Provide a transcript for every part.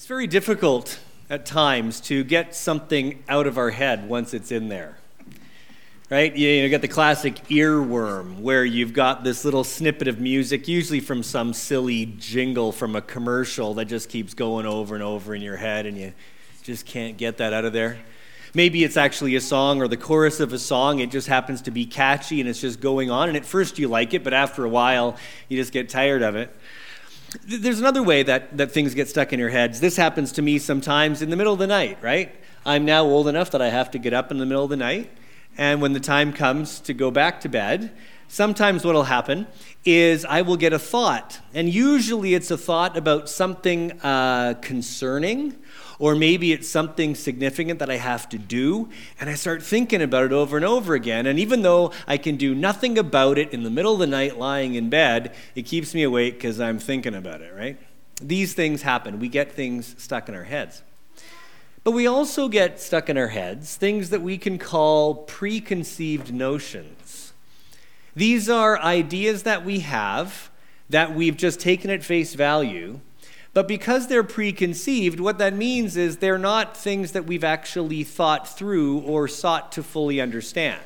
very difficult at times to get something out of our head once it's in there, right? You got the classic earworm where you've got this little snippet of music, usually from some silly jingle from a commercial that just keeps going over and over in your head and you just can't get that out of there. Maybe it's actually a song or the chorus of a song. It just happens to be catchy and it's just going on. And at first you like it, but after a while you just get tired of it. There's another way that things get stuck in your heads. This happens to me sometimes in the middle of the night, right? I'm now old enough that I have to get up in the middle of the night. And when the time comes to go back to bed, sometimes what will happen is I will get a thought. And usually it's a thought about something concerning, or maybe it's something significant that I have to do, and I start thinking about it over and over again. And even though I can do nothing about it in the middle of the night lying in bed, it keeps me awake because I'm thinking about it, right? These things happen. We get things stuck in our heads. But we also get stuck in our heads things that we can call preconceived notions. These are ideas that we have that we've just taken at face value. But because they're preconceived, what that means is they're not things that we've actually thought through or sought to fully understand.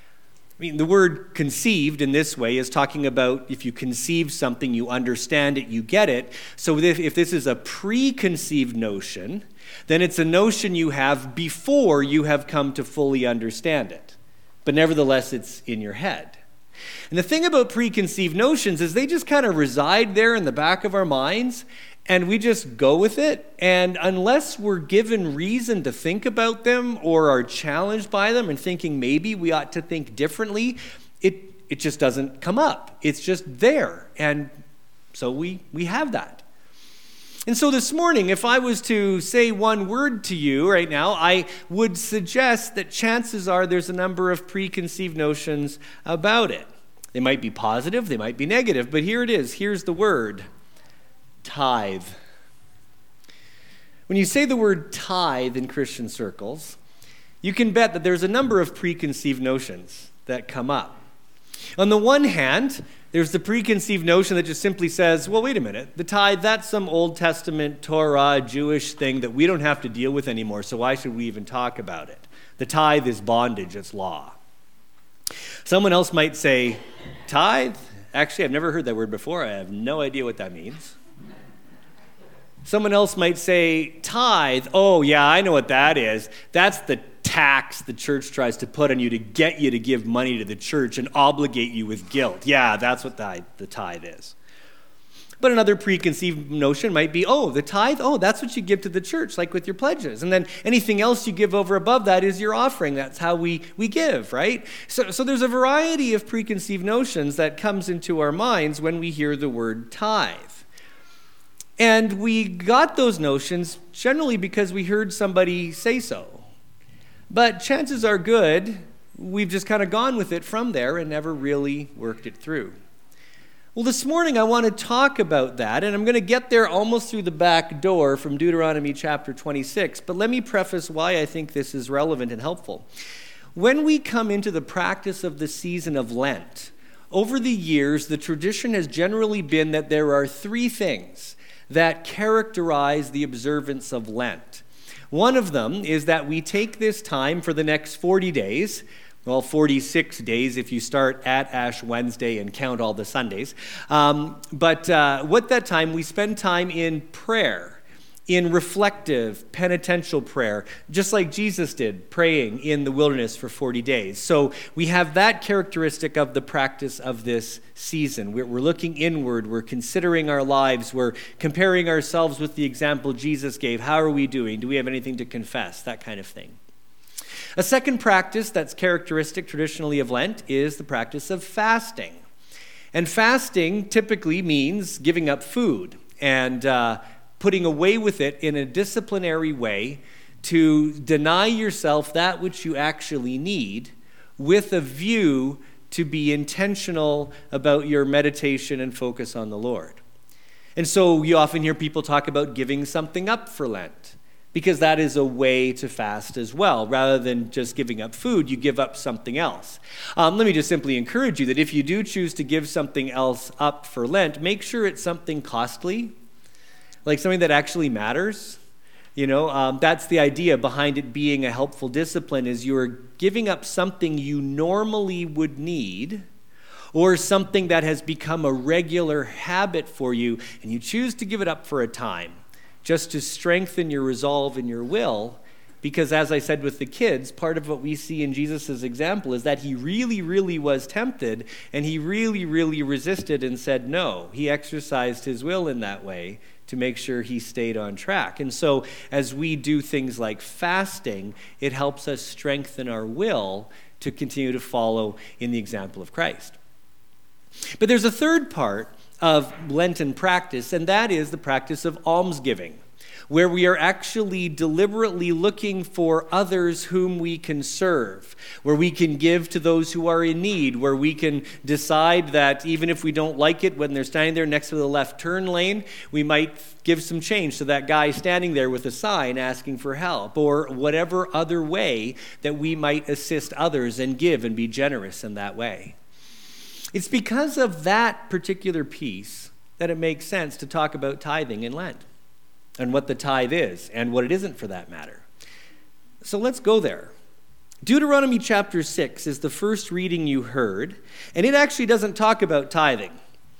I mean, the word conceived in this way is talking about if you conceive something, you understand it, you get it. So if this is a preconceived notion, then it's a notion you have before you have come to fully understand it. But nevertheless, it's in your head. And the thing about preconceived notions is they just kind of reside there in the back of our minds, and we just go with it. And unless we're given reason to think about them or are challenged by them and thinking maybe we ought to think differently, it just doesn't come up. It's just there. And so we have that. And so this morning, if I was to say one word to you right now, I would suggest that chances are there's a number of preconceived notions about it. They might be positive, they might be negative, but here it is. Here's the word. Tithe. When you say the word tithe in Christian circles, you can bet that there's a number of preconceived notions that come up. On the one hand, there's the preconceived notion that just simply says, well, wait a minute, the tithe, that's some Old Testament Torah Jewish thing that we don't have to deal with anymore, so why should we even talk about it? The tithe is bondage, it's law. Someone else might say, tithe? Actually, I've never heard that word before. I have no idea what that means. Someone else might say, tithe, oh yeah, I know what that is. That's the tax the church tries to put on you to get you to give money to the church and obligate you with guilt. Yeah, that's what the tithe is. But another preconceived notion might be, oh, the tithe, oh, that's what you give to the church, like with your pledges. And then anything else you give over above that is your offering. That's how we give, right? So there's a variety of preconceived notions that comes into our minds when we hear the word tithe. And we got those notions generally because we heard somebody say so. But chances are good, we've just kind of gone with it from there and never really worked it through. Well, this morning I want to talk about that, and I'm going to get there almost through the back door from Deuteronomy chapter 26. But let me preface why I think this is relevant and helpful. When we come into the practice of the season of Lent, over the years, the tradition has generally been that there are three things that characterize the observance of Lent. One of them is that we take this time for the next 40 days, well, 46 days if you start at Ash Wednesday and count all the Sundays. But what that time, we spend time in prayer, in reflective, penitential prayer, just like Jesus did, praying in the wilderness for 40 days. So we have that characteristic of the practice of this season. We're looking inward, we're considering our lives, we're comparing ourselves with the example Jesus gave. How are we doing? Do we have anything to confess? That kind of thing. A second practice that's characteristic traditionally of Lent is the practice of fasting. And fasting typically means giving up food and putting away with it in a disciplinary way to deny yourself that which you actually need with a view to be intentional about your meditation and focus on the Lord. And so you often hear people talk about giving something up for Lent, because that is a way to fast as well. Rather than just giving up food, you give up something else. Let me just simply encourage you that if you do choose to give something else up for Lent, make sure it's something costly, like something that actually matters. That's the idea behind it being a helpful discipline, is you're giving up something you normally would need, or something that has become a regular habit for you, and you choose to give it up for a time, just to strengthen your resolve and your will. Because as I said with the kids, part of what we see in Jesus' example is that he really, really was tempted, and he really, really resisted and said no. He exercised his will in that way to make sure he stayed on track. And so as we do things like fasting, it helps us strengthen our will to continue to follow in the example of Christ. But there's a third part of Lenten practice, and that is the practice of almsgiving, where we are actually deliberately looking for others whom we can serve, where we can give to those who are in need, where we can decide that even if we don't like it when they're standing there next to the left turn lane, we might give some change to that guy standing there with a sign asking for help, or whatever other way that we might assist others and give and be generous in that way. It's because of that particular piece that it makes sense to talk about tithing in Lent, and what the tithe is, and what it isn't for that matter. So let's go there. Deuteronomy chapter 6 is the first reading you heard, and it actually doesn't talk about tithing,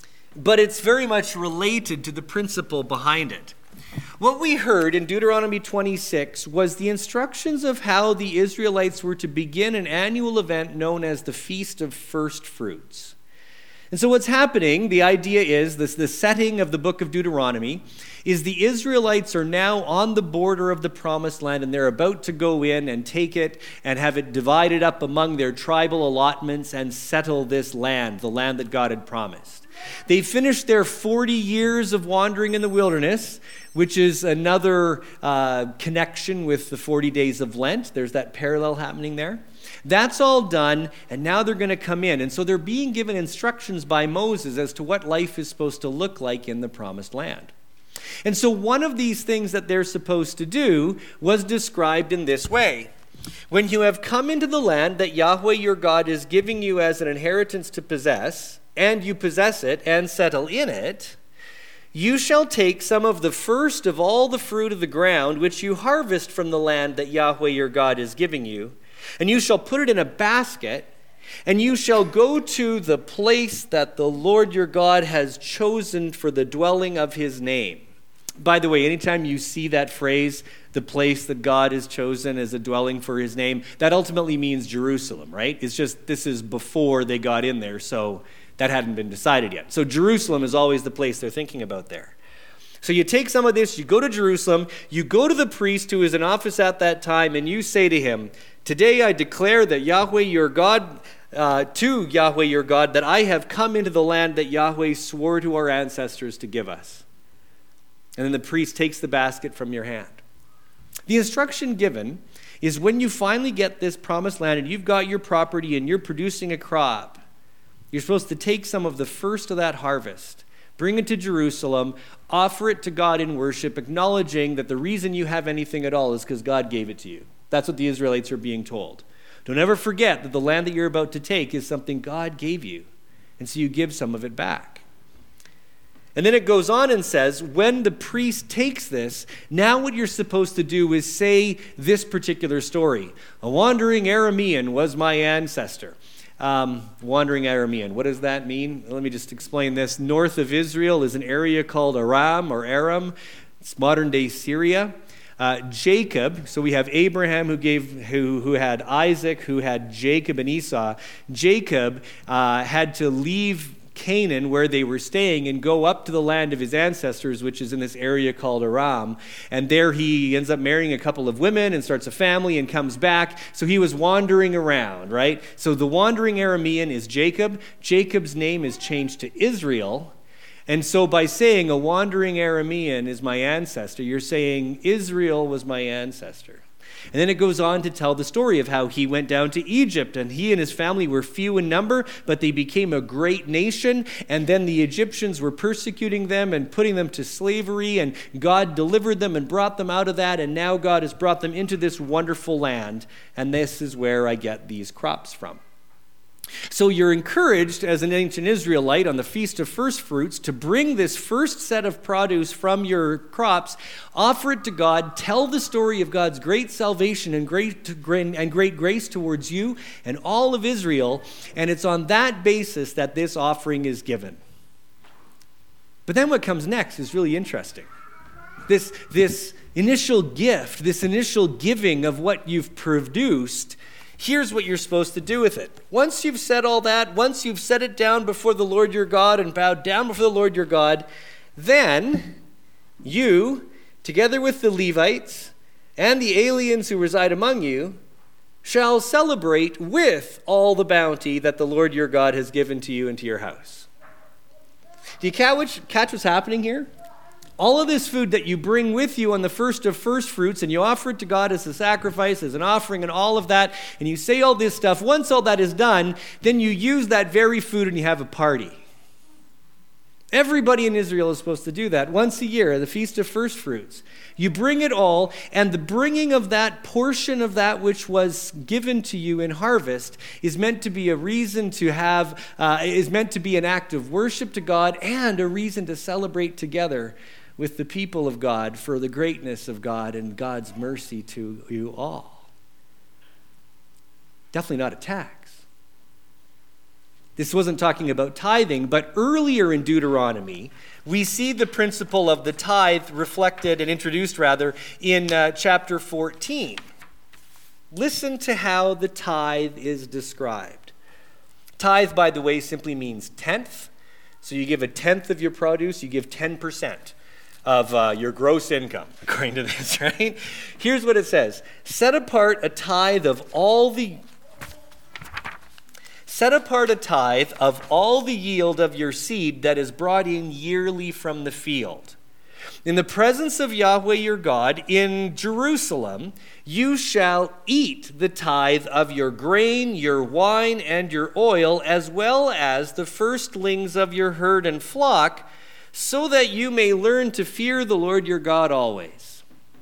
but it's very much related to the principle behind it. What we heard in Deuteronomy 26 was the instructions of how the Israelites were to begin an annual event known as the Feast of First Fruits. And so what's happening, the idea is, the setting of the book of Deuteronomy, is the Israelites are now on the border of the promised land, and they're about to go in and take it and have it divided up among their tribal allotments and settle this land, the land that God had promised. They finished their 40 years of wandering in the wilderness, which is another connection with the 40 days of Lent. There's that parallel happening there. That's all done, and now they're going to come in. And so they're being given instructions by Moses as to what life is supposed to look like in the promised land. And so one of these things that they're supposed to do was described in this way. When you have come into the land that Yahweh your God is giving you as an inheritance to possess, and you possess it and settle in it, you shall take some of the first of all the fruit of the ground which you harvest from the land that Yahweh your God is giving you, and you shall put it in a basket, and you shall go to the place that the Lord your God has chosen for the dwelling of his name. By the way, anytime you see that phrase, the place that God has chosen as a dwelling for his name, that ultimately means Jerusalem, right? It's just this is before they got in there, so that hadn't been decided yet. So Jerusalem is always the place they're thinking about there. So you take some of this, you go to Jerusalem, you go to the priest who is in office at that time, and you say to him, today I declare that Yahweh your God, to Yahweh your God, that I have come into the land that Yahweh swore to our ancestors to give us. And then the priest takes the basket from your hand. The instruction given is when you finally get this promised land and you've got your property and you're producing a crop, you're supposed to take some of the first of that harvest, bring it to Jerusalem, offer it to God in worship, acknowledging that the reason you have anything at all is because God gave it to you. That's what the Israelites are being told. Don't ever forget that the land that you're about to take is something God gave you, and so you give some of it back. And then it goes on and says, when the priest takes this, now what you're supposed to do is say this particular story. A wandering Aramean was my ancestor. Wandering Aramean, what does that mean? Let me just explain this. North of Israel is an area called Aram or Aram. It's modern-day Syria. Jacob, so we have Abraham who had Isaac, who had Jacob and Esau. Jacob had to leave Canaan, where they were staying, and go up to the land of his ancestors, which is in this area called Aram. And there he ends up marrying a couple of women and starts a family and comes back. So he was wandering around, right? So the wandering Aramean is Jacob. Jacob's name is changed to Israel. And so by saying a wandering Aramean is my ancestor, you're saying Israel was my ancestor. And then it goes on to tell the story of how he went down to Egypt, and he and his family were few in number, but they became a great nation. And then the Egyptians were persecuting them and putting them to slavery, and God delivered them and brought them out of that. And now God has brought them into this wonderful land. And this is where I get these crops from. So you're encouraged as an ancient Israelite on the Feast of First Fruits to bring this first set of produce from your crops, offer it to God, tell the story of God's great salvation and great grace towards you and all of Israel, and it's on that basis that this offering is given. But then what comes next is really interesting. This initial gift, this initial giving of what you've produced, here's what you're supposed to do with it. Once you've said all that, once you've set it down before the Lord your God and bowed down before the Lord your God, then you, together with the Levites and the aliens who reside among you, shall celebrate with all the bounty that the Lord your God has given to you and to your house. Do you catch what's happening here? All of this food that you bring with you on the first of first fruits, and you offer it to God as a sacrifice, as an offering, and all of that, and you say all this stuff, once all that is done, then you use that very food and you have a party. Everybody in Israel is supposed to do that once a year at the Feast of First Fruits. You bring it all, and the bringing of that portion of that which was given to you in harvest is meant to be a reason to have, is meant to be an act of worship to God and a reason to celebrate together with the people of God for the greatness of God and God's mercy to you all. Definitely not a tax. This wasn't talking about tithing, but earlier in Deuteronomy, we see the principle of the tithe reflected and introduced, rather, in chapter 14. Listen to how the tithe is described. Tithe, by the way, simply means tenth. So you give a tenth of your produce, you give 10% of your gross income, according to this, right? Here's what it says. Set apart a tithe of all the yield of your seed that is brought in yearly from the field. In the presence of Yahweh your God in Jerusalem, you shall eat the tithe of your grain, your wine, and your oil, as well as the firstlings of your herd and flock, so that you may learn to fear the Lord your God always.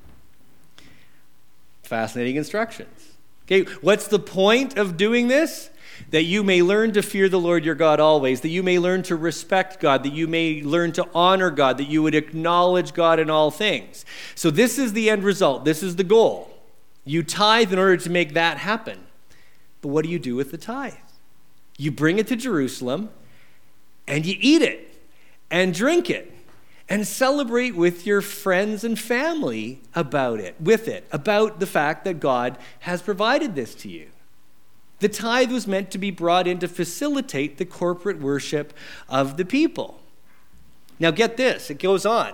Fascinating instructions. Okay, what's the point of doing this? That you may learn to fear the Lord your God always, that you may learn to respect God, that you may learn to honor God, that you would acknowledge God in all things. So this is the end result. This is the goal. You tithe in order to make that happen. But what do you do with the tithe? You bring it to Jerusalem and you eat it and drink it and celebrate with your friends and family about the fact that God has provided this to you. The tithe was meant to be brought in to facilitate the corporate worship of the people. Now get this, it goes on.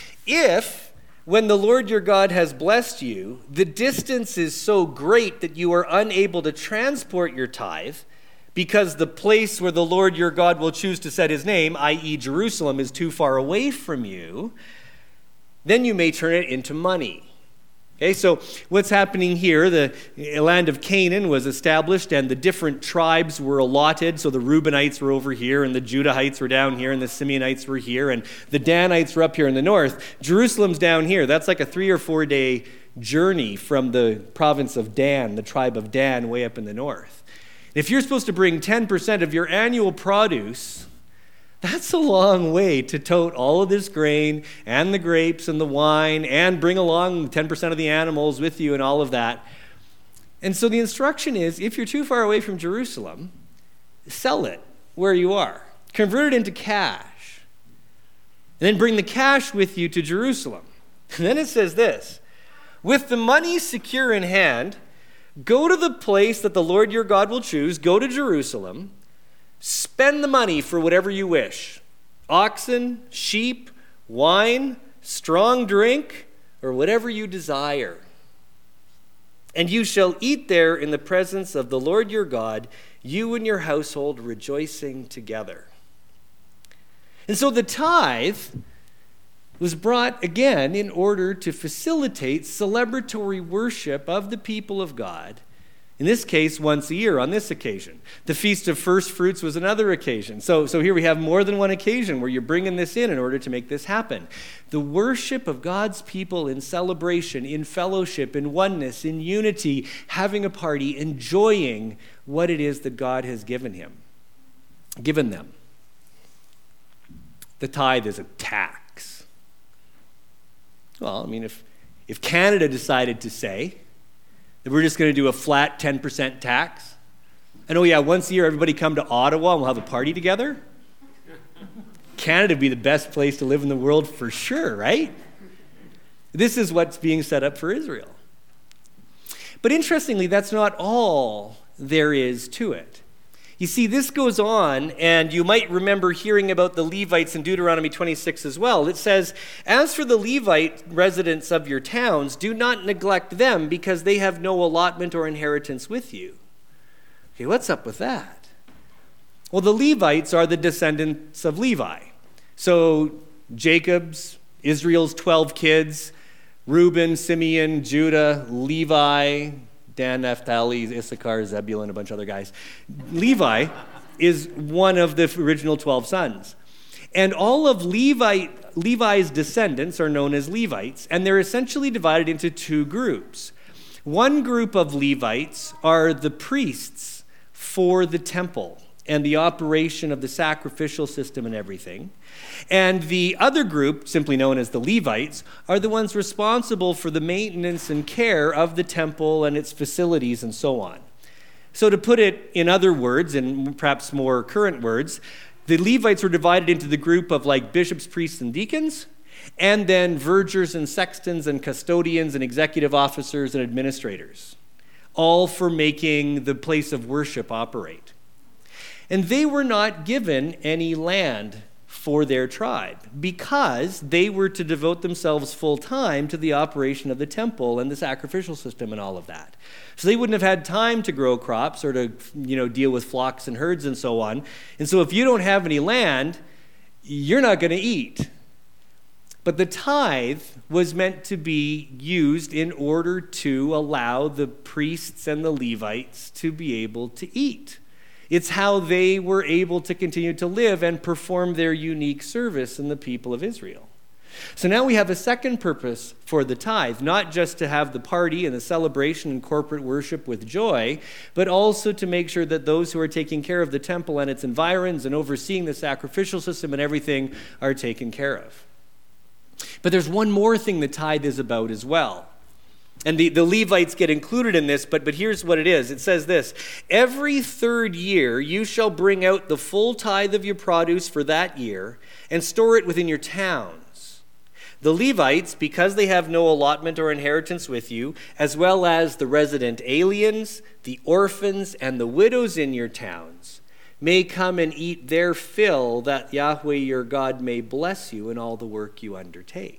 If, when the Lord your God has blessed you, the distance is so great that you are unable to transport your tithe, because the place where the Lord your God will choose to set his name, i.e. Jerusalem, is too far away from you, then you may turn it into money. Okay, so what's happening here, the land of Canaan was established and the different tribes were allotted. So the Reubenites were over here and the Judahites were down here and the Simeonites were here and the Danites were up here in the north. Jerusalem's down here. That's like a 3 or 4 day journey from the province of Dan, the tribe of Dan, way up in the north. If you're supposed to bring 10% of your annual produce, that's a long way to tote all of this grain and the grapes and the wine and bring along 10% of the animals with you and all of that. And so the instruction is, if you're too far away from Jerusalem, sell it where you are. Convert it into cash. And then bring the cash with you to Jerusalem. And then it says this, with the money secure in hand, go to the place that the Lord your God will choose, go to Jerusalem, spend the money for whatever you wish. Oxen, sheep, wine, strong drink, or whatever you desire. And you shall eat there in the presence of the Lord your God, you and your household rejoicing together. And so the tithe was brought again in order to facilitate celebratory worship of the people of God In this case, once a year on this occasion. The Feast of First Fruits was another occasion. So here we have more than one occasion where you're bringing this in order to make this happen. The worship of God's people in celebration, in fellowship, in oneness, in unity, having a party, enjoying what it is that God has given them. The tithe is a tax. Well, I mean, if Canada decided to say that we're just going to do a flat 10% tax, and once a year everybody come to Ottawa and we'll have a party together, Canada would be the best place to live in the world for sure, right? This is what's being set up for Israel. But interestingly, that's not all there is to it. You see, this goes on, and you might remember hearing about the Levites in Deuteronomy 26 as well. It says, "As for the Levite residents of your towns, do not neglect them, because they have no allotment or inheritance with you." Okay, what's up with that? Well, the Levites are the descendants of Levi. So Israel's 12 kids, Reuben, Simeon, Judah, Levi, Dan, Naphtali, Issachar, Zebulun, a bunch of other guys. Levi is one of the original 12 sons. And all of Levi's descendants are known as Levites, and they're essentially divided into two groups. One group of Levites are the priests for the temple and the operation of the sacrificial system and everything. And the other group, simply known as the Levites, are the ones responsible for the maintenance and care of the temple and its facilities and so on. So to put it in other words, and perhaps more current words, the Levites were divided into the group of like bishops, priests, and deacons, and then vergers and sextons and custodians and executive officers and administrators, all for making the place of worship operate. And they were not given any land for their tribe because they were to devote themselves full time to the operation of the temple and the sacrificial system and all of that. So they wouldn't have had time to grow crops or to, deal with flocks and herds and so on. And so if you don't have any land, you're not going to eat. But the tithe was meant to be used in order to allow the priests and the Levites to be able to eat. It's how they were able to continue to live and perform their unique service in the people of Israel. So now we have a second purpose for the tithe, not just to have the party and the celebration and corporate worship with joy, but also to make sure that those who are taking care of the temple and its environs and overseeing the sacrificial system and everything are taken care of. But there's one more thing the tithe is about as well. And the Levites get included in this, but here's what it is. It says this: "Every third year you shall bring out the full tithe of your produce for that year and store it within your towns. The Levites, because they have no allotment or inheritance with you, as well as the resident aliens, the orphans, and the widows in your towns, may come and eat their fill, that Yahweh your God may bless you in all the work you undertake."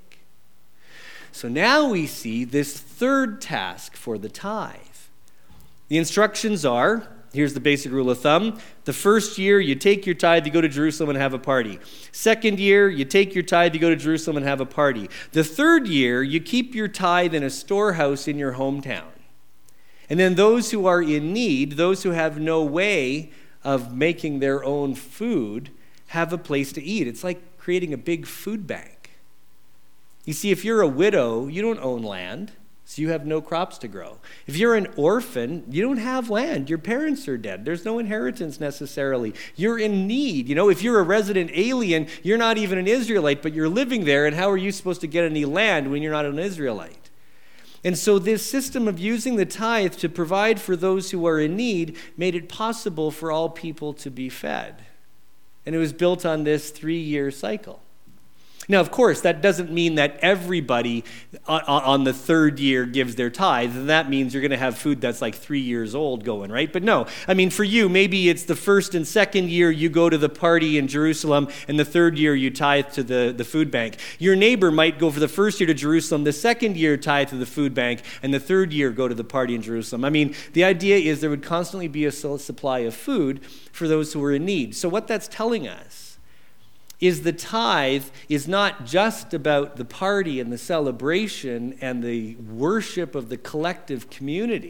So now we see this third task for the tithe. The instructions are, here's the basic rule of thumb: the first year, you take your tithe, you go to Jerusalem and have a party. Second year, you take your tithe, you go to Jerusalem and have a party. The third year, you keep your tithe in a storehouse in your hometown. And then those who are in need, those who have no way of making their own food, have a place to eat. It's like creating a big food bank. You see, if you're a widow, you don't own land, so you have no crops to grow. If you're an orphan, you don't have land. Your parents are dead. There's no inheritance necessarily. You're in need. If you're a resident alien, you're not even an Israelite, but you're living there, and how are you supposed to get any land when you're not an Israelite? And so this system of using the tithe to provide for those who are in need made it possible for all people to be fed. And it was built on this 3-year cycle. Now, of course, that doesn't mean that everybody on the third year gives their tithe. And that means you're going to have food that's like 3 years old going, right? But no, for you, maybe it's the first and second year you go to the party in Jerusalem, and the third year you tithe to the food bank. Your neighbor might go for the first year to Jerusalem, the second year tithe to the food bank, and the third year go to the party in Jerusalem. The idea is there would constantly be a supply of food for those who were in need. So what that's telling us is the tithe is not just about the party and the celebration and the worship of the collective community,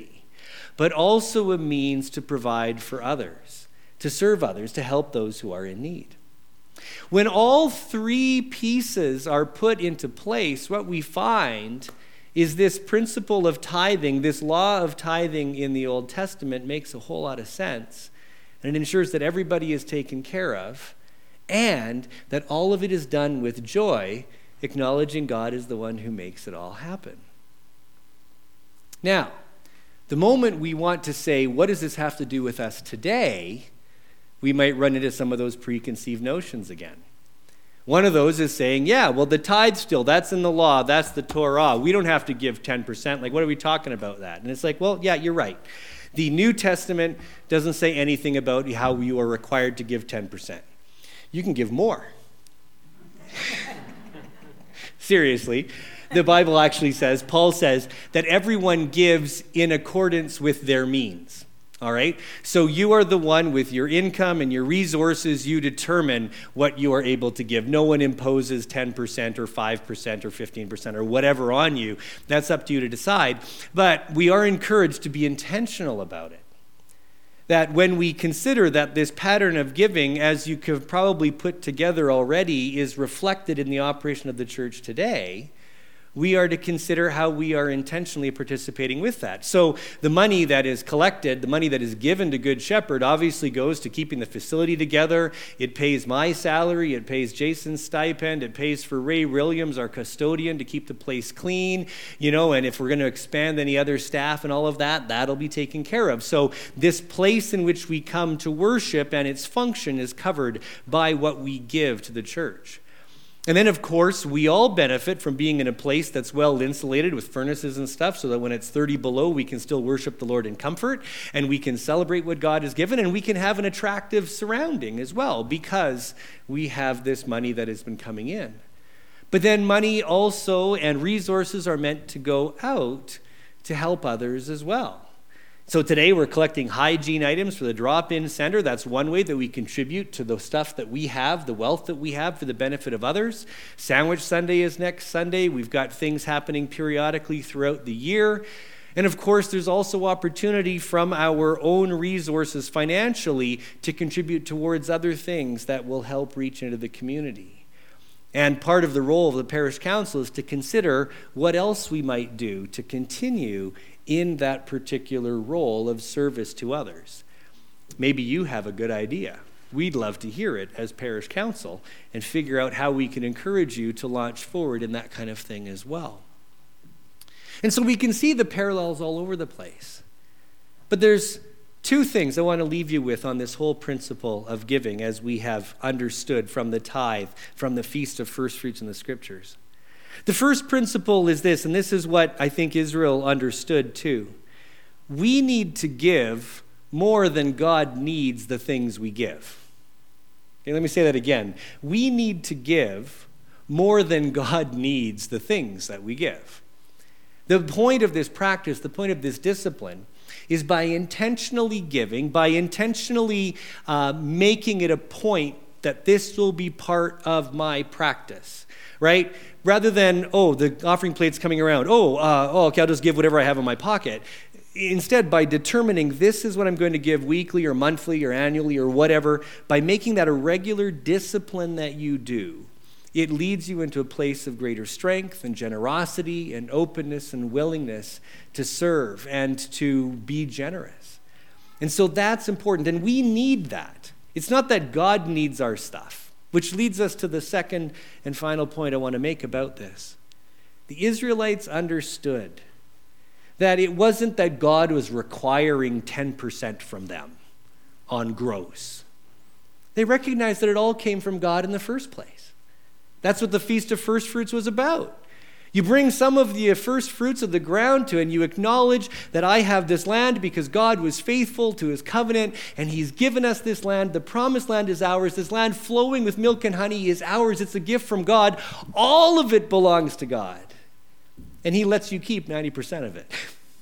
but also a means to provide for others, to serve others, to help those who are in need. When all three pieces are put into place, what we find is this principle of tithing, this law of tithing in the Old Testament makes a whole lot of sense. And it ensures that everybody is taken care of and that all of it is done with joy, acknowledging God is the one who makes it all happen. Now, the moment we want to say, what does this have to do with us today, we might run into some of those preconceived notions again. One of those is saying, yeah, well, the tithe still, that's in the law, that's the Torah. We don't have to give 10%. Like, what are we talking about that? And it's like, well, yeah, you're right. The New Testament doesn't say anything about how you are required to give 10%. You can give more. Seriously. The Bible actually says, Paul says, that everyone gives in accordance with their means. All right? So you are the one with your income and your resources, you determine what you are able to give. No one imposes 10% or 5% or 15% or whatever on you. That's up to you to decide. But we are encouraged to be intentional about it. That when we consider that this pattern of giving, as you could probably put together already, is reflected in the operation of the church today, we are to consider how we are intentionally participating with that. So the money that is collected, the money that is given to Good Shepherd, obviously goes to keeping the facility together. It pays my salary. It pays Jason's stipend. It pays for Ray Williams, our custodian, to keep the place clean. And if we're going to expand any other staff and all of that, that'll be taken care of. So this place in which we come to worship and its function is covered by what we give to the church. And then, of course, we all benefit from being in a place that's well insulated with furnaces and stuff so that when it's 30 below, we can still worship the Lord in comfort and we can celebrate what God has given and we can have an attractive surrounding as well because we have this money that has been coming in. But then money also and resources are meant to go out to help others as well. So today we're collecting hygiene items for the drop-in center. That's one way that we contribute to the stuff that we have, the wealth that we have for the benefit of others. Sandwich Sunday is next Sunday. We've got things happening periodically throughout the year. And of course, there's also opportunity from our own resources financially to contribute towards other things that will help reach into the community. And part of the role of the parish council is to consider what else we might do to continue in that particular role of service to others. Maybe you have a good idea. We'd love to hear it as parish council and figure out how we can encourage you to launch forward in that kind of thing as well. And so we can see the parallels all over the place. But there's two things I want to leave you with on this whole principle of giving as we have understood from the tithe, from the Feast of First Fruits in the Scriptures. The first principle is this, and this is what I think Israel understood too. We need to give more than God needs the things we give. Okay, let me say that again. We need to give more than God needs the things that we give. The point of this practice, the point of this discipline, is by intentionally giving, by intentionally making it a point that this will be part of my practice, right? Rather than, the offering plate's coming around. Okay, I'll just give whatever I have in my pocket. Instead, by determining this is what I'm going to give weekly or monthly or annually or whatever, by making that a regular discipline that you do, it leads you into a place of greater strength and generosity and openness and willingness to serve and to be generous. And so that's important, and we need that. It's not that God needs our stuff. Which leads us to the second and final point I want to make about this. The Israelites understood that it wasn't that God was requiring 10% from them on gross. They recognized that it all came from God in the first place. That's what the Feast of First Fruits was about. You bring some of the first fruits of the ground to, and you acknowledge that I have this land because God was faithful to his covenant, and he's given us this land. The promised land is ours. This land flowing with milk and honey is ours. It's a gift from God. All of it belongs to God. And he lets you keep 90% of it.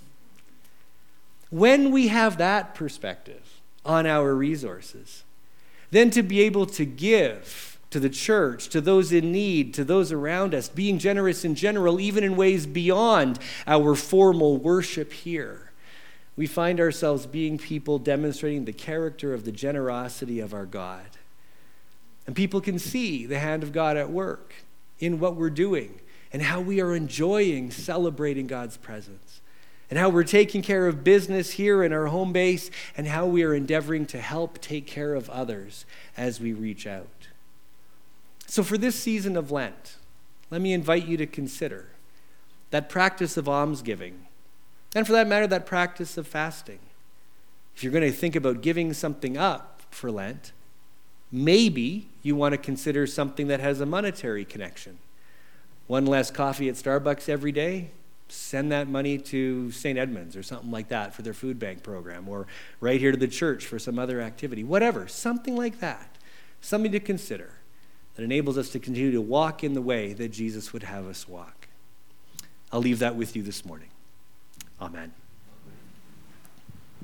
When we have that perspective on our resources, then to be able to give to the church, to those in need, to those around us, being generous in general, even in ways beyond our formal worship here, we find ourselves being people demonstrating the character of the generosity of our God. And people can see the hand of God at work in what we're doing and how we are enjoying celebrating God's presence and how we're taking care of business here in our home base and how we are endeavoring to help take care of others as we reach out. So for this season of Lent, let me invite you to consider that practice of almsgiving, and for that matter, that practice of fasting. If you're going to think about giving something up for Lent, maybe you want to consider something that has a monetary connection. One less coffee at Starbucks every day, send that money to St. Edmunds or something like that for their food bank program, or right here to the church for some other activity. Whatever, something like that. Something to consider that enables us to continue to walk in the way that Jesus would have us walk. I'll leave that with you this morning. Amen.